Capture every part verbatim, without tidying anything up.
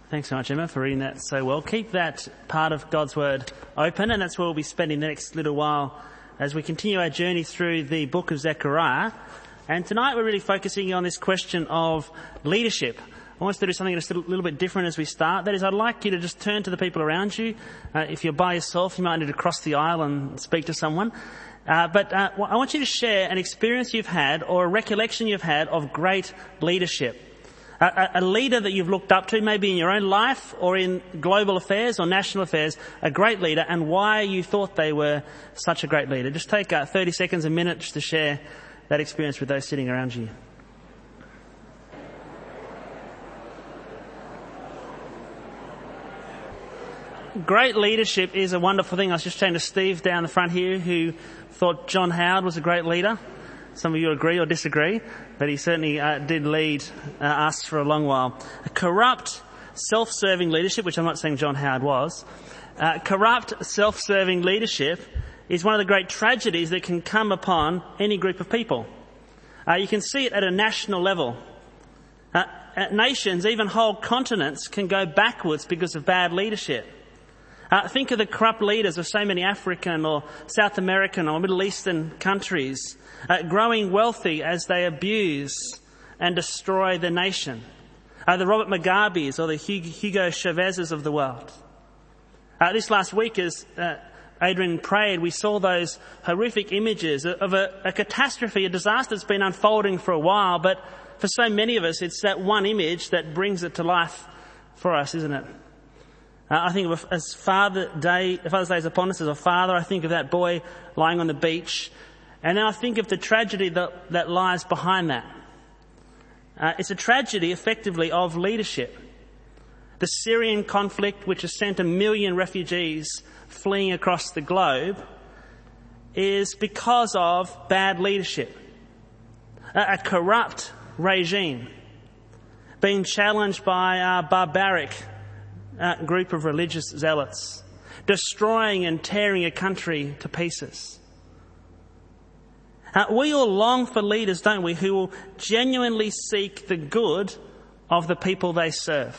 Thanks so much, Emma, for reading that so well. Keep that part of God's Word open, and that's where we'll be spending the next little while as we continue our journey through the book of Zechariah. And tonight we're really focusing on this question of leadership. I want us to do something just a little bit different as we start. That is, I'd like you to just turn to the people around you. Uh, if you're by yourself, you might need to cross the aisle and speak to someone. Uh, but uh, I want you to share an experience you've had or a recollection you've had of great leadership. A, a leader that you've looked up to, maybe in your own life or in global affairs or national affairs, a great leader, and why you thought they were such a great leader. Just take uh, thirty seconds, a minute, just to share that experience with those sitting around you. Great leadership is a wonderful thing. I was just chatting to Steve down the front here, who thought John Howard was a great leader. Some of you agree or disagree, but he certainly uh, did lead uh, us for a long while. A corrupt, self-serving leadership, which I'm not saying John Howard was, uh, corrupt, self-serving leadership is one of the great tragedies that can come upon any group of people. Uh, you can see it at a national level. Uh, nations, even whole continents, can go backwards because of bad leadership. Uh, think of the corrupt leaders of so many African or South American or Middle Eastern countries, uh, growing wealthy as they abuse and destroy the nation. Uh, the Robert Mugabes or the Hugo Chavezes of the world. Uh, this last week, as uh, Adrian prayed, we saw those horrific images of a, a catastrophe, a disaster that's been unfolding for a while, but for so many of us, it's that one image that brings it to life for us, isn't it? Uh, I think of as Father Day, Father's Day is upon us as a father. I think of that boy lying on the beach, and then I think of the tragedy that, that lies behind that. Uh, it's a tragedy, effectively, of leadership. The Syrian conflict, which has sent a million refugees fleeing across the globe, is because of bad leadership. A, a corrupt regime being challenged by a barbaric Uh, group of religious zealots, destroying and tearing a country to pieces. Uh, we all long for leaders, don't we, who will genuinely seek the good of the people they serve.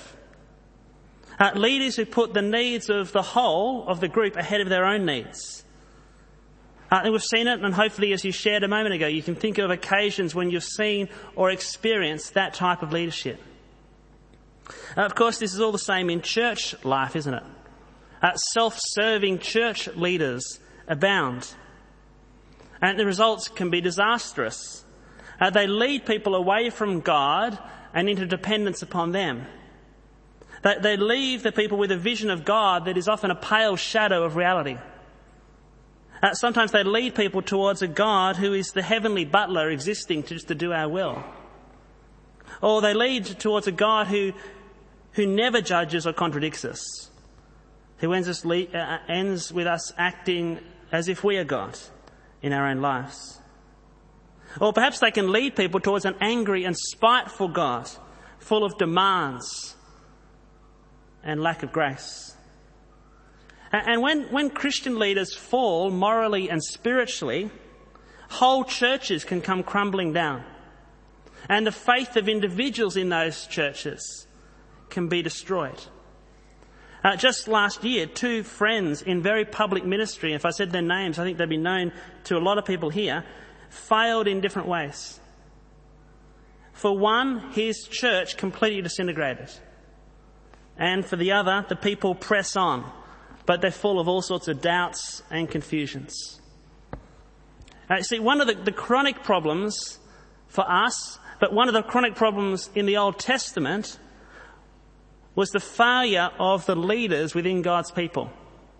Uh, leaders who put the needs of the whole of the group ahead of their own needs. Uh, and we've seen it, and hopefully, as you shared a moment ago, you can think of occasions when you've seen or experienced that type of leadership. Uh, of course, this is all the same in church life, isn't it? Uh, self-serving church leaders abound. And the results can be disastrous. Uh, they lead people away from God and into dependence upon them. They, they leave the people with a vision of God that is often a pale shadow of reality. Uh, sometimes they lead people towards a God who is the heavenly butler existing to just to do our will. Or they lead towards a God who who never judges or contradicts us, who ends, us le- uh, ends with us acting as if we are God in our own lives. Or perhaps they can lead people towards an angry and spiteful God, full of demands and lack of grace. And, and when, when Christian leaders fall morally and spiritually, whole churches can come crumbling down. And the faith of individuals in those churches can be destroyed. Uh, just last year, two friends in very public ministry, if I said their names, I think they'd be known to a lot of people here, failed in different ways. For one, his church completely disintegrated. And for the other, the people press on, but they're full of all sorts of doubts and confusions. Uh, see, one of the, the chronic problems for us, but one of the chronic problems in the Old Testament was the failure of the leaders within God's people.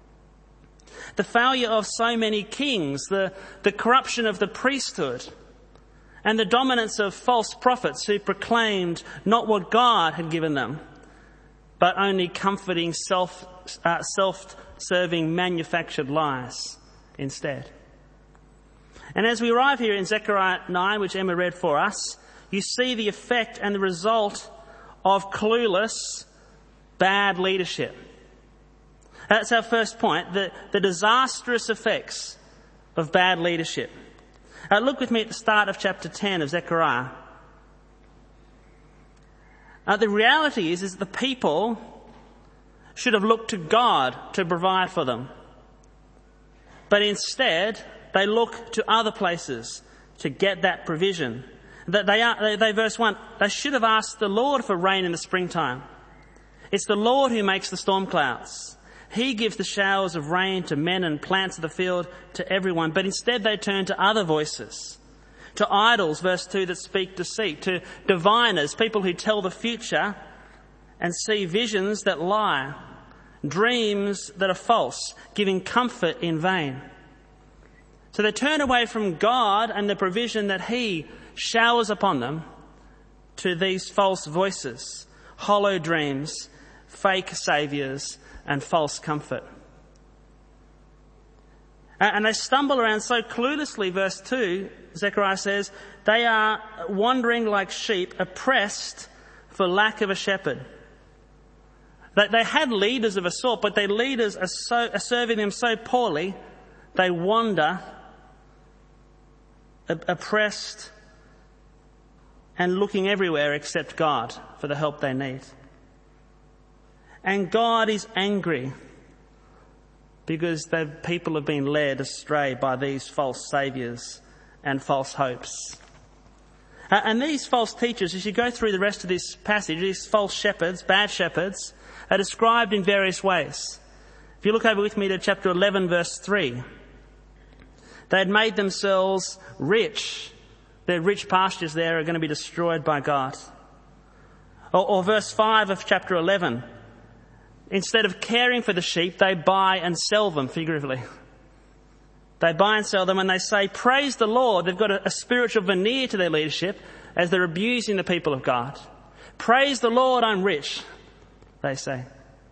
The failure of so many kings, the, the corruption of the priesthood, and the dominance of false prophets who proclaimed not what God had given them, but only comforting self, uh, self-serving manufactured lies instead. And as we arrive here in Zechariah nine, which Emma read for us, you see the effect and the result of clueless, bad leadership. That's our first point, the, the disastrous effects of bad leadership. Uh, look with me at the start of chapter ten of Zechariah. Uh, the reality is, is that the people should have looked to God to provide for them. But instead, they look to other places to get that provision. That they are, they, they, verse one, they should have asked the Lord for rain in the springtime. It's the Lord who makes the storm clouds. He gives the showers of rain to men and plants of the field to everyone. But instead they turn to other voices, to idols, verse two, that speak deceit, to diviners, people who tell the future and see visions that lie, dreams that are false, giving comfort in vain. So they turn away from God and the provision that He showers upon them to these false voices, hollow dreams, fake saviours and false comfort. And they stumble around so cluelessly, verse two, Zechariah says, they are wandering like sheep, oppressed for lack of a shepherd. They had leaders of a sort, but their leaders are, so, are serving them so poorly, they wander, oppressed and looking everywhere except God for the help they need. And God is angry because the people have been led astray by these false saviours and false hopes. And these false teachers, as you go through the rest of this passage, these false shepherds, bad shepherds, are described in various ways. If you look over with me to chapter eleven, verse three, they had made themselves rich. Their rich pastures there are going to be destroyed by God. Or, or verse five of chapter eleven, instead of caring for the sheep, they buy and sell them, figuratively. They buy and sell them and they say, praise the Lord. They've got a, a spiritual veneer to their leadership as they're abusing the people of God. Praise the Lord, I'm rich, they say.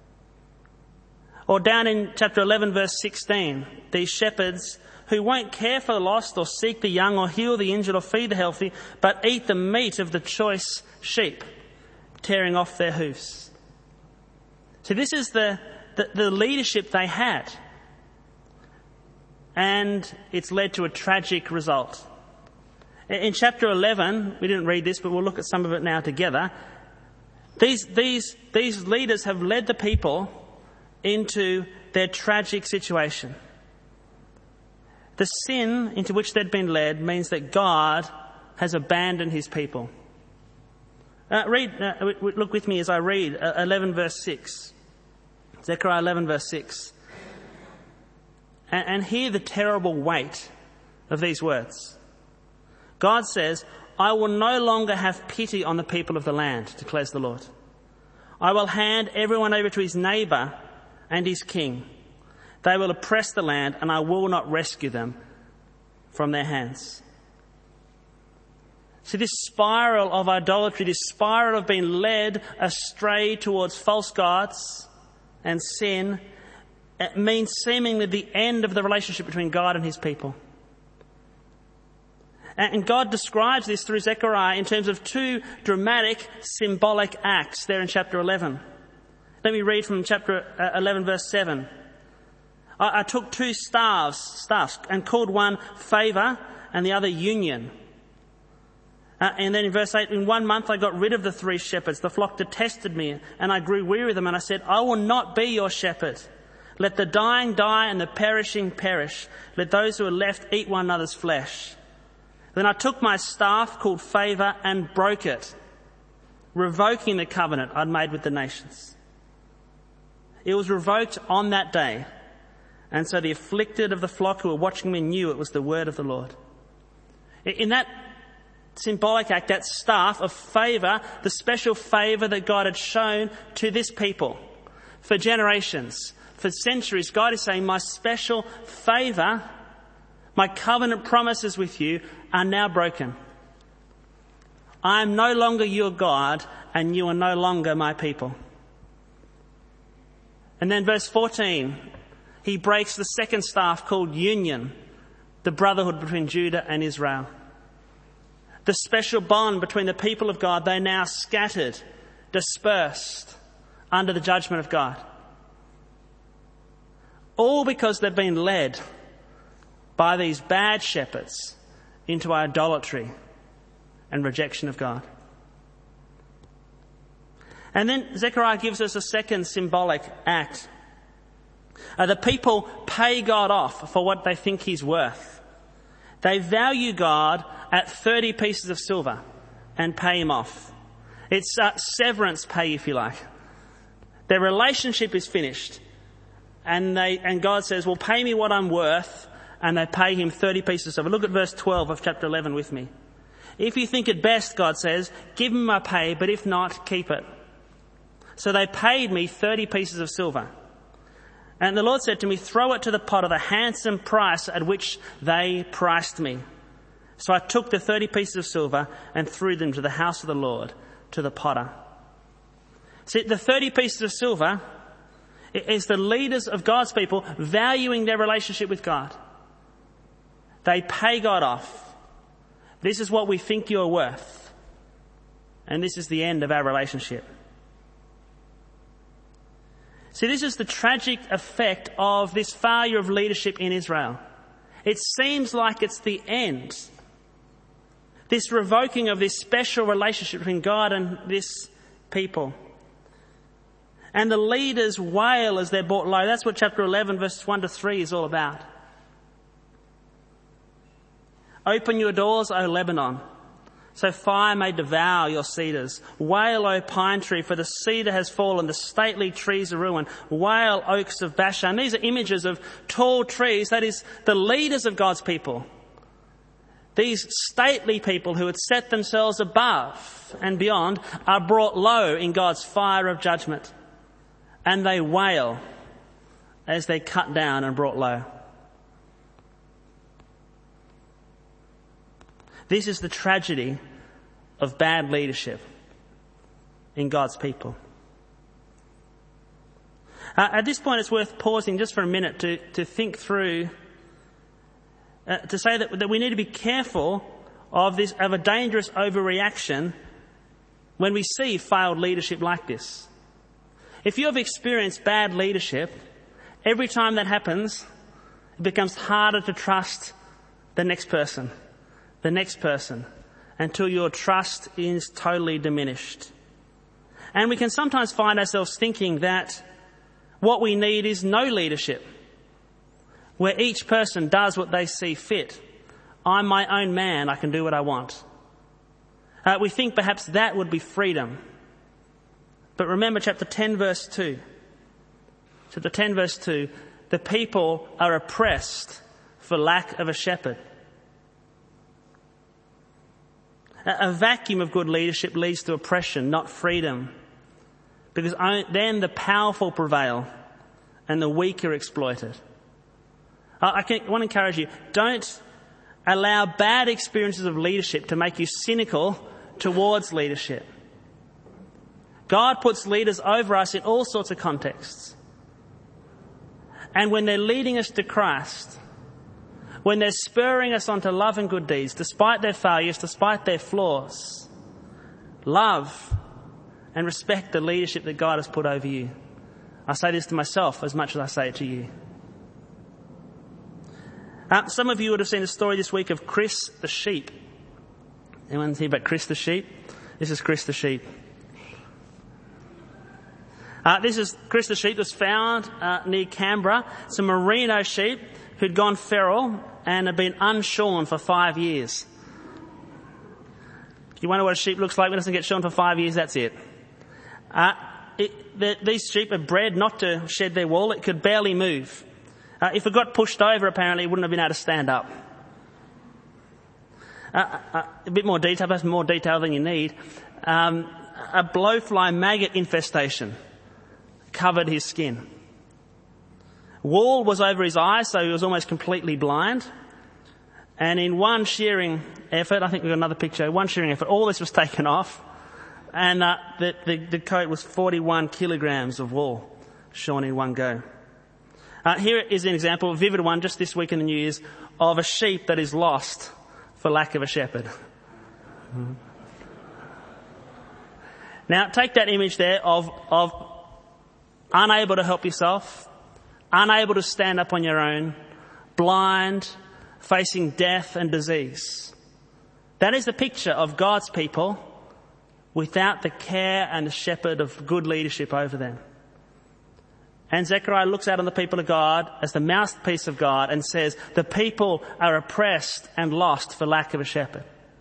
Or down in chapter eleven, verse sixteen, these shepherds who won't care for the lost or seek the young or heal the injured or feed the healthy, but eat the meat of the choice sheep, tearing off their hoofs. So this is the, the, the leadership they had. And it's led to a tragic result. In chapter eleven, we didn't read this, but we'll look at some of it now together. These, these, these leaders have led the people into their tragic situation. The sin into which they'd been led means that God has abandoned His people. Uh, read, uh, look with me as I read uh, eleven verse six. Zechariah eleven verse six. And, and hear the terrible weight of these words. God says, I will no longer have pity on the people of the land, declares the Lord. I will hand everyone over to his neighbour and his king. They will oppress the land, and I will not rescue them from their hands. So this spiral of idolatry, this spiral of being led astray towards false gods and sin, it means seemingly the end of the relationship between God and His people. And God describes this through Zechariah in terms of two dramatic, symbolic acts there in chapter eleven. Let me read from chapter eleven, verse seven. I, I took two staffs, staffs and called one favour and the other union. Uh, and then in verse eight, in one month I got rid of the three shepherds. The flock detested me and I grew weary of them, and I said, I will not be your shepherd. Let the dying die and the perishing perish. Let those who are left eat one another's flesh. Then I took my staff called favour and broke it, revoking the covenant I'd made with the nations. It was revoked on that day. And so the afflicted of the flock who were watching me knew it was the word of the Lord. In that symbolic act, that staff of favour, the special favour that God had shown to this people for generations, for centuries, God is saying, my special favour, my covenant promises with you are now broken. I am no longer your God, and you are no longer my people. And then verse fourteen, He breaks the second staff called union, the brotherhood between Judah and Israel. The special bond between the people of God, they're now scattered, dispersed under the judgment of God. All because they've been led by these bad shepherds into idolatry and rejection of God. And then Zechariah gives us a second symbolic act. Uh, the people pay God off for what they think he's worth. They value God at thirty pieces of silver and pay him off. It's uh, severance pay, if you like. Their relationship is finished. And they and God says, well, pay me what I'm worth. And they pay him thirty pieces of silver. Look at verse twelve of chapter eleven with me. If you think it best, God says, give me my pay, but if not, keep it. So they paid me thirty pieces of silver. And the Lord said to me, throw it to the potter, the handsome price at which they priced me. So I took the thirty pieces of silver and threw them to the house of the Lord, to the potter. See, the thirty pieces of silver is the leaders of God's people valuing their relationship with God. They pay God off. This is what we think you're worth. And this is the end of our relationship. See, this is the tragic effect of this failure of leadership in Israel. It seems like it's the end. This revoking of this special relationship between God and this people. And the leaders wail as they're brought low. That's what chapter eleven, verses one to three is all about. Open your doors, O Lebanon, so fire may devour your cedars. Wail, O pine tree, for the cedar has fallen, the stately trees are ruined. Wail, oaks of Bashan. These are images of tall trees, that is, the leaders of God's people. These stately people who had set themselves above and beyond are brought low in God's fire of judgment. And they wail as they're cut down and brought low. This is the tragedy of bad leadership in God's people. Uh, at this point, it's worth pausing just for a minute to, to think through, uh, to say that, that we need to be careful of this, of a dangerous overreaction when we see failed leadership like this. If you have experienced bad leadership, every time that happens, it becomes harder to trust the next person. the next person, until your trust is totally diminished. And we can sometimes find ourselves thinking that what we need is no leadership, where each person does what they see fit. I'm my own man, I can do what I want. Uh, we think perhaps that would be freedom. But remember chapter ten verse two. Chapter ten verse two, the people are oppressed for lack of a shepherd. A vacuum of good leadership leads to oppression, not freedom. Because then the powerful prevail and the weak are exploited. I, can, I want to encourage you, don't allow bad experiences of leadership to make you cynical towards leadership. God puts leaders over us in all sorts of contexts. And when they're leading us to Christ, when they're spurring us on to love and good deeds, despite their failures, despite their flaws, love and respect the leadership that God has put over you. I say this to myself as much as I say it to you. Uh, some of you would have seen a story this week of Chris the sheep. Anyone hear about Chris the sheep? This is Chris the sheep. Uh, this is Chris the sheep was found uh, near Canberra. It's a merino sheep who'd gone feral and had been unshorn for five years. If you wonder what a sheep looks like when it doesn't get shorn for five years, that's it. Uh, it the, these sheep are bred not to shed their wool. It could barely move. Uh, if it got pushed over, apparently, it wouldn't have been able to stand up. Uh, uh, a bit more detail, perhaps more detail than you need. Um, a blowfly maggot infestation covered his skin. Wool was over his eyes, so he was almost completely blind. And in one shearing effort, I think we've got another picture, one shearing effort, all this was taken off. And uh, the, the, the coat was forty-one kilograms of wool shorn in one go. Uh, here is an example, a vivid one, just this week in the news, of a sheep that is lost for lack of a shepherd. Mm-hmm. Now, take that image there of, of unable to help yourself, unable to stand up on your own, blind, facing death and disease. That is the picture of God's people without the care and the shepherd of good leadership over them. And Zechariah looks out on the people of God as the mouthpiece of God and says, the people are oppressed and lost for lack of a shepherd.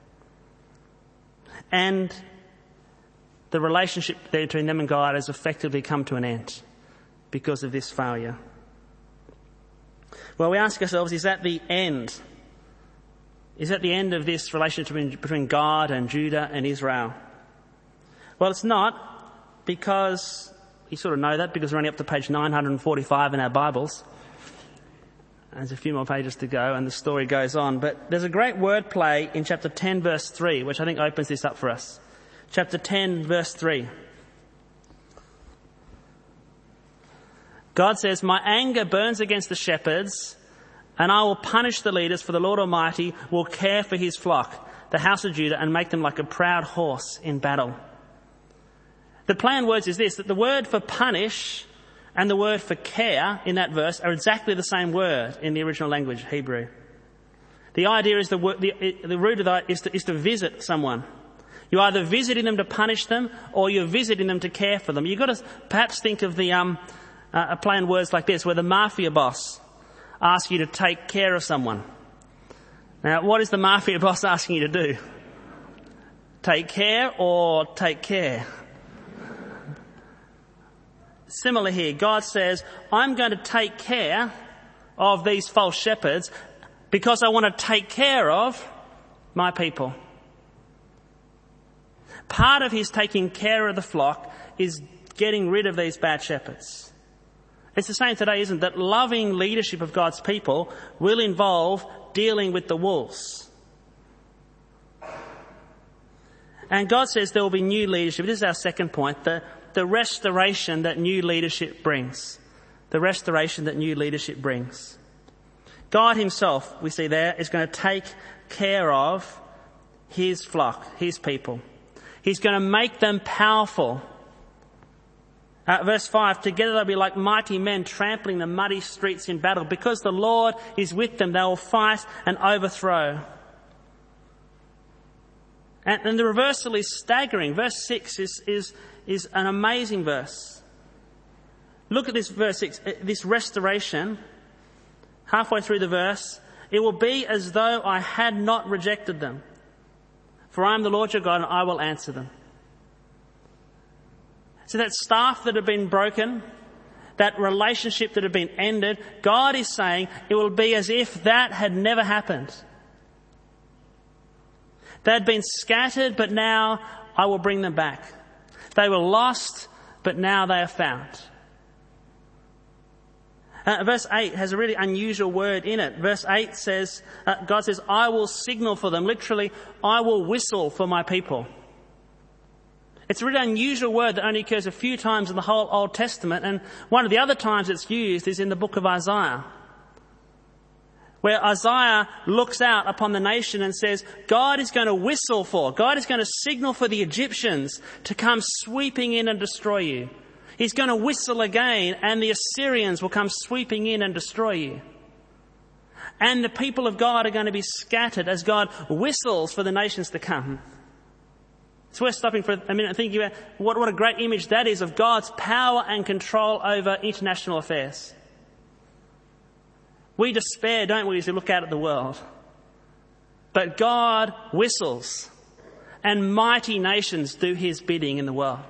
And the relationship between them and God has effectively come to an end because of this failure. Well, we ask ourselves, is that the end? Is that the end of this relationship between, between God and Judah and Israel? Well, it's not, because you sort of know that because we're only up to page nine forty-five in our Bibles. There's a few more pages to go and the story goes on. But there's a great wordplay in chapter ten verse three, which I think opens this up for us. Chapter ten verse three. God says, my anger burns against the shepherds, and I will punish the leaders, for the Lord Almighty will care for his flock, the house of Judah, and make them like a proud horse in battle. The play on words is this, that the word for punish and the word for care in that verse are exactly the same word in the original language, Hebrew. The idea is the, the, the root of that is to, is to visit someone. You're either visiting them to punish them or you're visiting them to care for them. You've got to perhaps think of the um, uh, a play on words like this, where the mafia boss asks you to take care of someone. Now, what is the mafia boss asking you to do? Take care or take care? Similar here, God says, I'm going to take care of these false shepherds because I want to take care of my people. Part of his taking care of the flock is getting rid of these bad shepherds. It's the same today, isn't it? That loving leadership of God's people will involve dealing with the wolves. And God says there will be new leadership. This is our second point, the, the restoration that new leadership brings. The restoration that new leadership brings. God himself, we see there, is going to take care of his flock, his people. He's going to make them powerful. Uh, verse five, together they'll be like mighty men trampling the muddy streets in battle. Because the Lord is with them, they will fight and overthrow. And, and the reversal is staggering. Verse six is, is, is an amazing verse. Look at this verse six, this restoration. Halfway through the verse, it will be as though I had not rejected them. For I am the Lord your God and I will answer them. So that staff that had been broken, that relationship that had been ended, God is saying it will be as if that had never happened. They had been scattered, but now I will bring them back. They were lost, but now they are found. Uh, verse eight has a really unusual word in it. Verse eight says, uh, God says, I will signal for them. Literally, I will whistle for my people. It's a really unusual word that only occurs a few times in the whole Old Testament, and one of the other times it's used is in the book of Isaiah, where Isaiah looks out upon the nation and says, God is going to whistle for, God is going to signal for the Egyptians to come sweeping in and destroy you. He's going to whistle again and the Assyrians will come sweeping in and destroy you. And the people of God are going to be scattered as God whistles for the nations to come. It's worth stopping for a minute and thinking about what, what a great image that is of God's power and control over international affairs. We despair, don't we, as we look out at the world. But God whistles and mighty nations do his bidding in the world.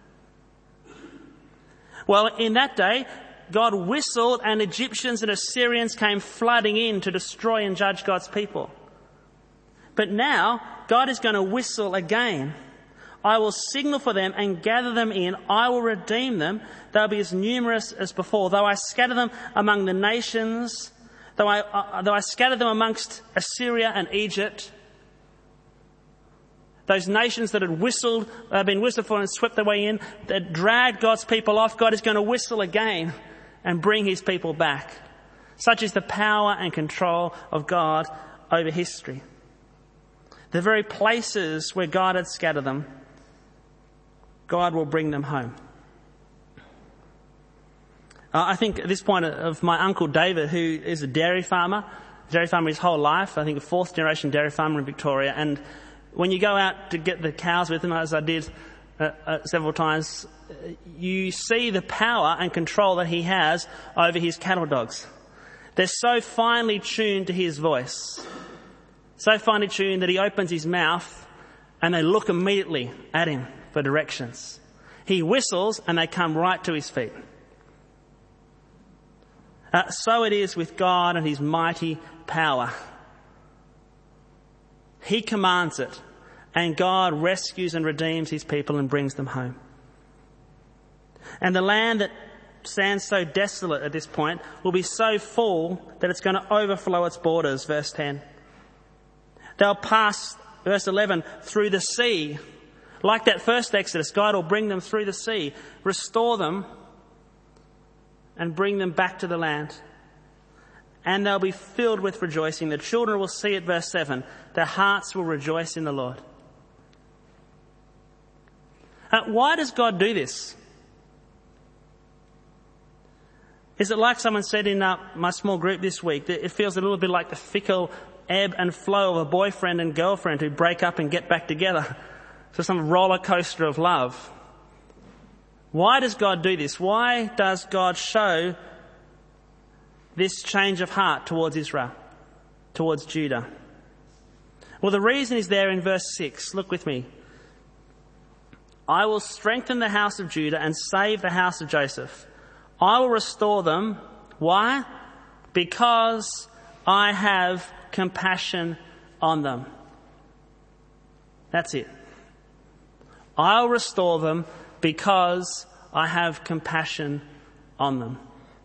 Well, in that day, God whistled and Egyptians and Assyrians came flooding in to destroy and judge God's people. But now, God is going to whistle again. I will signal for them and gather them in. I will redeem them. They'll be as numerous as before. Though I scatter them among the nations, though I, uh, though I scatter them amongst Assyria and Egypt, those nations that had whistled, uh, been whistled for and swept their way in, that dragged God's people off, God is going to whistle again and bring his people back. Such is the power and control of God over history. The very places where God had scattered them, God will bring them home. Uh, I think at this point of my uncle David, who is a dairy farmer, dairy farmer his whole life, I think a fourth generation dairy farmer in Victoria, and when you go out to get the cows with him, as I did uh, uh, several times, you see the power and control that he has over his cattle dogs. They're so finely tuned to his voice, so finely tuned that he opens his mouth and they look immediately at him for directions. He whistles and they come right to his feet. Uh, so it is with God and his mighty power. He commands it, and God rescues and redeems his people and brings them home. And the land that stands so desolate at this point will be so full that it's going to overflow its borders, verse ten. They'll pass, verse eleven, through the sea. Like that first Exodus, God will bring them through the sea, restore them, and bring them back to the land. And they'll be filled with rejoicing. The children will see it, verse seven. Their hearts will rejoice in the Lord. Uh, why does God do this? Is it like someone said in uh, my small group this week, that it feels a little bit like the fickle ebb and flow of a boyfriend and girlfriend who break up and get back together? So some roller coaster of love. Why does God do this? Why does God show this change of heart towards Israel, towards Judah? Well, the reason is there in verse six. Look with me. I will strengthen the house of Judah and save the house of Joseph. I will restore them. Why? Because I have compassion on them. That's it. I'll restore them because I have compassion on them.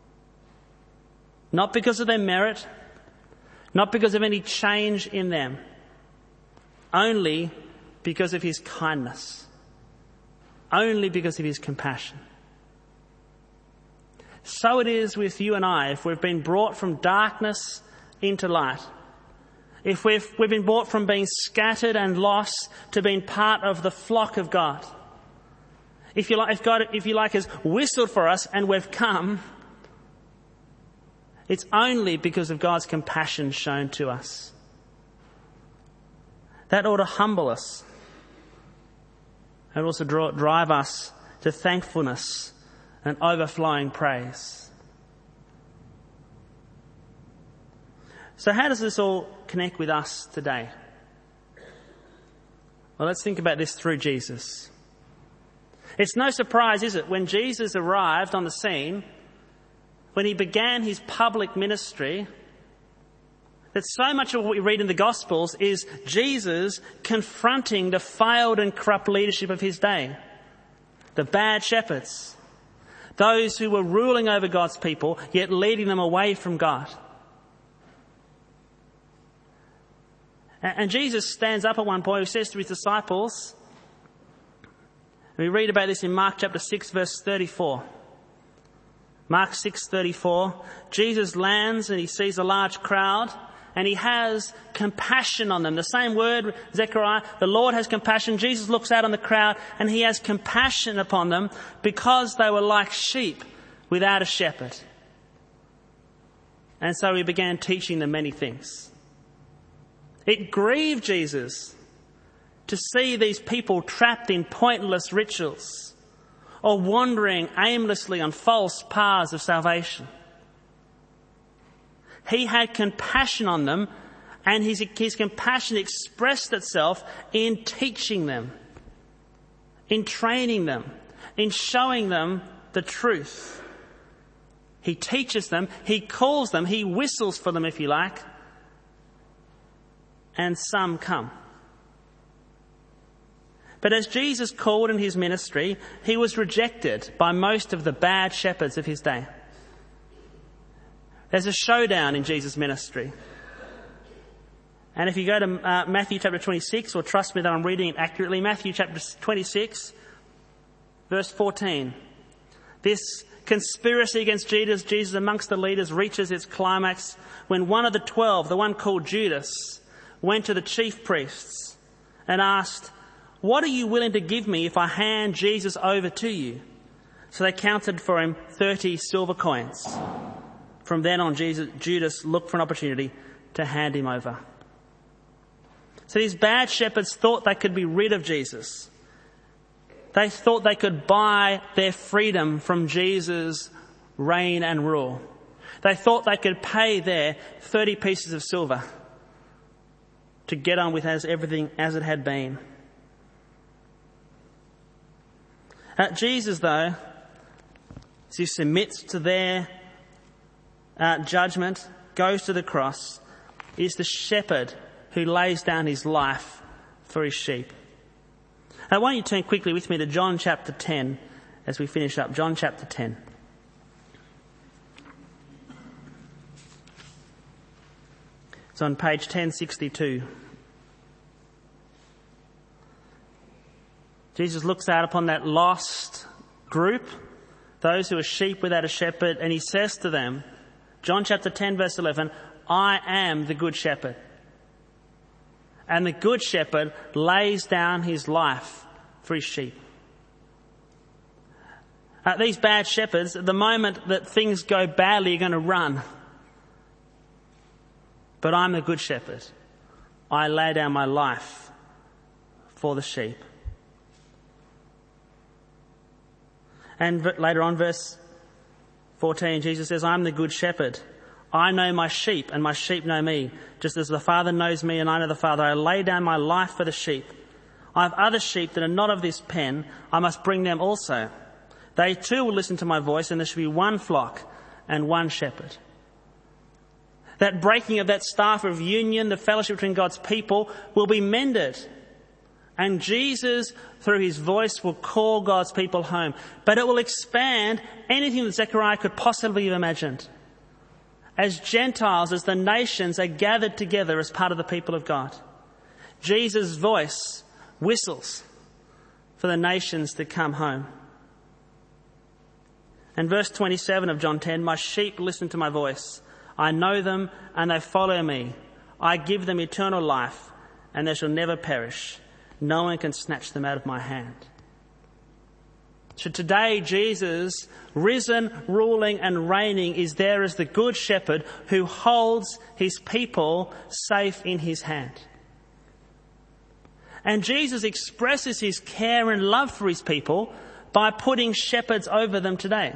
Not because of their merit, not because of any change in them, only because of his kindness, only because of his compassion. So it is with you and I, if we've been brought from darkness into light, if we've, we've been brought from being scattered and lost to being part of the flock of God. If you like, if God, if you like, has whistled for us and we've come, it's only because of God's compassion shown to us. That ought to humble us. It ought also draw, drive us to thankfulness and overflowing praise. So how does this all connect with us today? Well, let's think about this through Jesus. It's no surprise, is it, when Jesus arrived on the scene, when he began his public ministry, that so much of what we read in the Gospels is Jesus confronting the failed and corrupt leadership of his day. The bad shepherds. Those who were ruling over God's people, yet leading them away from God. And Jesus stands up at one point, he says to his disciples, and we read about this in Mark chapter six, verse thirty-four. Mark six thirty-four, Jesus lands and he sees a large crowd and he has compassion on them. The same word, Zechariah, the Lord has compassion. Jesus looks out on the crowd and he has compassion upon them because they were like sheep without a shepherd. And so he began teaching them many things. It grieved Jesus to see these people trapped in pointless rituals or wandering aimlessly on false paths of salvation. He had compassion on them, and his, his compassion expressed itself in teaching them, in training them, in showing them the truth. He teaches them, he calls them, he whistles for them, if you like, and some come. But as Jesus called in his ministry, he was rejected by most of the bad shepherds of his day. There's a showdown in Jesus' ministry. And if you go to uh, Matthew chapter twenty-six, or trust me that I'm reading it accurately, Matthew chapter twenty-six, verse fourteen. This conspiracy against Jesus, Jesus amongst the leaders reaches its climax when one of the twelve, the one called Judas, went to the chief priests and asked, "What are you willing to give me if I hand Jesus over to you?" So they counted for him thirty silver coins. From then on, Jesus, Judas looked for an opportunity to hand him over. So these bad shepherds thought they could be rid of Jesus. They thought they could buy their freedom from Jesus' reign and rule. They thought they could pay their thirty pieces of silver to get on with as everything as it had been. Uh, Jesus, though, as he submits to their uh, judgment, goes to the cross, is the shepherd who lays down his life for his sheep. Now, why don't you turn quickly with me to John chapter ten as we finish up. John chapter ten. It's on page ten sixty-two. Jesus looks out upon that lost group, those who are sheep without a shepherd, and he says to them, John chapter ten verse eleven, I am the good shepherd. And the good shepherd lays down his life for his sheep. Uh, these bad shepherds, at the moment that things go badly, are going to run. But I'm the good shepherd. I lay down my life for the sheep. And later on, verse fourteen, Jesus says, I'm the good shepherd. I know my sheep and my sheep know me. Just as the Father knows me and I know the Father, I lay down my life for the sheep. I have other sheep that are not of this pen. I must bring them also. They too will listen to my voice, and there shall be one flock and one shepherd. That breaking of that staff of union, the fellowship between God's people, will be mended. And Jesus, through his voice, will call God's people home. But it will expand anything that Zechariah could possibly have imagined. As Gentiles, as the nations are gathered together as part of the people of God, Jesus' voice whistles for the nations to come home. And verse twenty-seven of John ten, my sheep listen to my voice. I know them and they follow me. I give them eternal life and they shall never perish. No one can snatch them out of my hand. So today Jesus, risen, ruling and reigning, is there as the good shepherd who holds his people safe in his hand. And Jesus expresses his care and love for his people by putting shepherds over them today.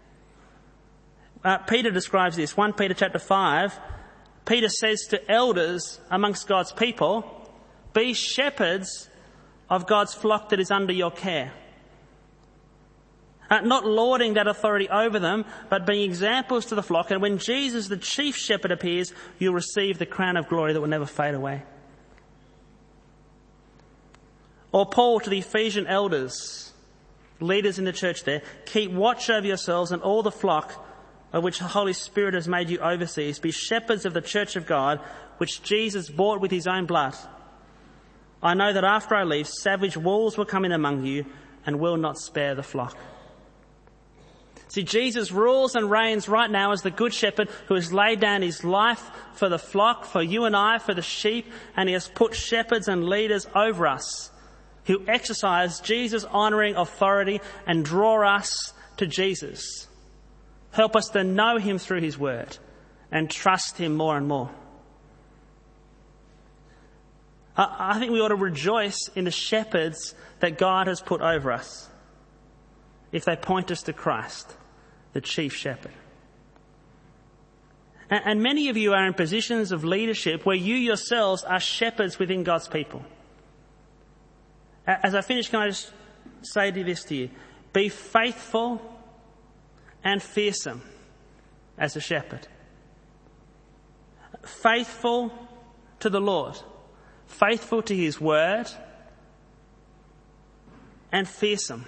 Uh, Peter describes this. First Peter chapter five, Peter says to elders amongst God's people, be shepherds of God's flock that is under your care. Uh, not lording that authority over them, but being examples to the flock. And when Jesus, the chief shepherd, appears, you'll receive the crown of glory that will never fade away. Or Paul to the Ephesian elders, leaders in the church there, keep watch over yourselves and all the flock of which the Holy Spirit has made you overseers. Be shepherds of the church of God, which Jesus bought with his own blood. I know that after I leave, savage wolves will come in among you and will not spare the flock. See, Jesus rules and reigns right now as the good shepherd who has laid down his life for the flock, for you and I, for the sheep, and he has put shepherds and leaders over us who exercise Jesus' honouring authority and draw us to Jesus. Help us to know him through his word and trust him more and more. I think we ought to rejoice in the shepherds that God has put over us if they point us to Christ, the chief shepherd. And many of you are in positions of leadership where you yourselves are shepherds within God's people. As I finish, can I just say this to you? Be faithful and fearsome as a shepherd. Faithful to the Lord. Faithful to his word. And fearsome.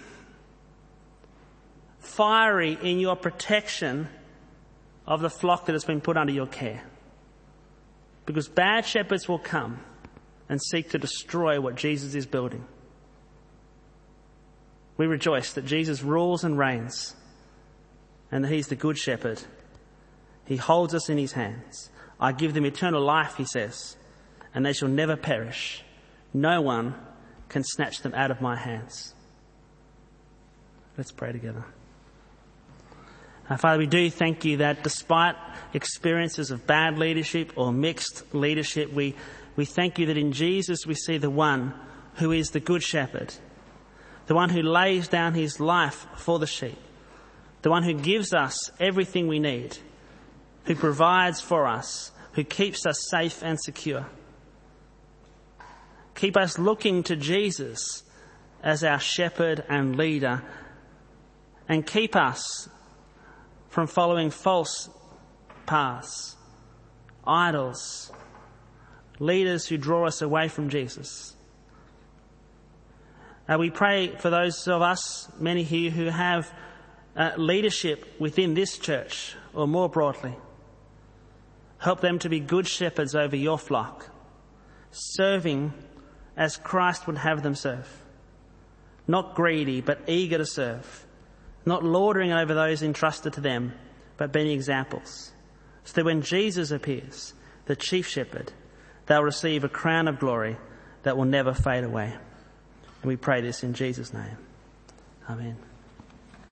Fiery in your protection of the flock that has been put under your care. Because bad shepherds will come and seek to destroy what Jesus is building. We rejoice that Jesus rules and reigns and that he's the good shepherd. He holds us in his hands. I give them eternal life, he says, and they shall never perish. No one can snatch them out of my hands. Let's pray together. Uh, Father, we do thank you that despite experiences of bad leadership or mixed leadership, we, We thank you that in Jesus we see the one who is the good shepherd, the one who lays down his life for the sheep, the one who gives us everything we need, who provides for us, who keeps us safe and secure. Keep us looking to Jesus as our shepherd and leader, and keep us from following false paths, idols, leaders who draw us away from Jesus. Uh, we pray for those of us, many here, who have uh, leadership within this church or more broadly. Help them to be good shepherds over your flock, serving as Christ would have them serve. Not greedy, but eager to serve. Not lording over those entrusted to them, but being examples. So that when Jesus appears, the chief shepherd, they'll receive a crown of glory that will never fade away. And we pray this in Jesus' name. Amen.